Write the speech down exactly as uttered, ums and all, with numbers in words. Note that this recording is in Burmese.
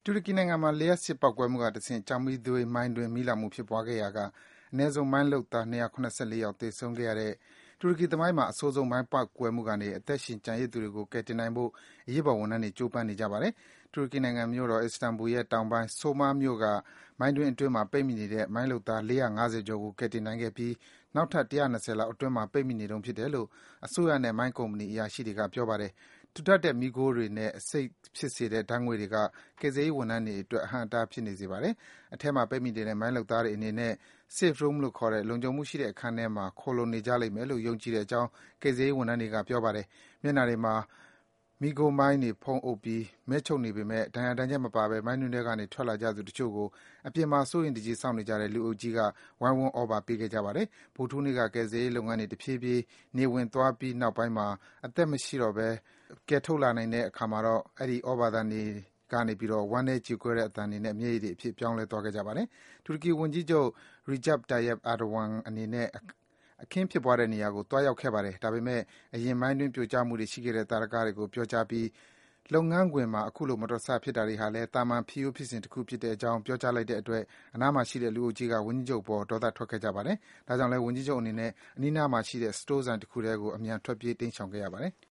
တူရကီနိုင်ငံမှာ လျှပ်စစ်ပေါက်ကွဲမှုကတဆင့် ကျောက်မီးသွေးမိုင်းတွင်း မီးလောင်မှုဖြစ်ပွားခဲ့ရာက အနည်းဆုံး မိုင်းလုပ်သား ၂၇၄ ယောက် သေဆုံးခဲ့ရတဲ့ တူရကီသမိုင်းမှာ အဆိုးဆုံး မိုင်းပေါက်ကွဲမှုကနေ အသက်ရှင်ကျန်ရစ်သူတွေကို ကယ်တင်နိုင်ဖို့ အရေးပေါ်ဝန်ထမ်းတွေ ကြိုးပမ်းနေကြပါတယ်။ တူရကီနိုင်ငံမြို့တော် Istanbul ရဲ့ တောင်ပိုင်း Soma မြို့က မိုင်းတွင်းအတွင်းမှာ ပိတ်မိနေတဲ့ မိုင်းလုပ်သား ၄၅၀ ကျော်ကို ကယ်တင်နိုင်ခဲ့ပြီး နောက်ထပ် ၁၂၀ လောက် အတွင်းမှာ ပိတ်မိနေတုန်းဖြစ်တယ်လို့ အစိုးရနဲ့ မိုင်းကုမ္ပဏီ အရာရှိတွေက ပြောပါတယ်။ ထူထပ်တဲ့ မီးခိုးတွေနဲ့ အဆိပ်ဖြစ်စေတဲ့ ဓါတ်ငွေ့တွေက ကယ်ဆယ်ရေးဝန်ထမ်းတွေအတွက် အဟန့်အတားဖြစ်နေစေပါတယ်။ အထဲမှာ ပိတ်မိနေတဲ့ မိုင်းလုပ်သားတွေအနေနဲ့ Safe Room လို့ခေါ်တဲ့ လုံခြုံမှုရှိတဲ့ အခန်းထဲမှာ ခိုလှုံနေကြလိမ့်မယ်လို့ ယုံကြည်တဲ့အကြောင်း ကယ်ဆယ်ရေးဝန်ထမ်းတွေက ပြောပါတယ်။ မျက်နှာတွေမှာ မီးခိုးမိုင်းတွေ ဖုံးအုပ်ပြီး မဲချုပ်နေပေမယ့် ဒဏ်ရာဒဏ်ချက်မပါဘဲ မိုင်းတွင်းထဲကနေ ထွက်လာကြသူတချို့ကို အပြင်မှာ စိုးရိမ်တကြီး စောင့်နေကြတဲ့ လူအုပ်ကြီးက ဝိုင်းဝန်း သြဘာပေးခဲ့ကြပါတယ်။ ဗုဒ္ဓဟူးနေ့က ကယ်ဆယ်ရေးလုပ်ငန်းတွေ တဖြည်းဖြည်း နေဝင်သွားပြီးနောက်ပိုင်းမှာ အသက်မရှိတော့ဘဲ ကယ်ထုတ်လာနိုင်တဲ့အခါမှာတော့ အဲဒီ သြဘာသံတွေကနေ ဝမ်းနည်းကြေကွဲတဲ့အသံတွေနဲ့ မျက်ရည်တွေအဖြစ် ပြောင်းလဲသွားခဲ့ကြပါတယ်။ တူရကီဝန်ကြီးချုပ် Recep Tayyip Erdogan အနေနဲ့ အခင်းဖြစ်ပွားတဲ့နေရာကို သွားရောက်ခဲ့ပါတယ်။ ဒါပေမယ့် အရင် မိုင်းတွင်းပြိုကျမှုတွေ ရှိခဲ့တဲ့ သာဓကတွေကို ပြောကြားပြီး လုပ်ငန်းခွင်မှာ အခုလို မတော်တဆဖြစ်တာတွေဟာလည်း သာမန် ဖြစ်ရိုးဖြစ်စဉ်တခုဖြစ်တဲ့အကြောင်း ပြောကြားလိုက်တဲ့အတွက် အနားမှာရှိတဲ့ လူအုပ်ကြီးက ဝန်ကြီးချုပ်အပေါ် ဒေါသထွက်ခဲ့ကြပါတယ်။ ဒါကြောင့်လည်း ဝန်ကြီးချုပ်အနေနဲ့ အနီးနားမှာရှိတဲ့ စတိုးဆိုင်တခုထဲကို အမြန် ထွက်ပြေး တိမ်းရှောင်ခဲ့ရပါတယ်။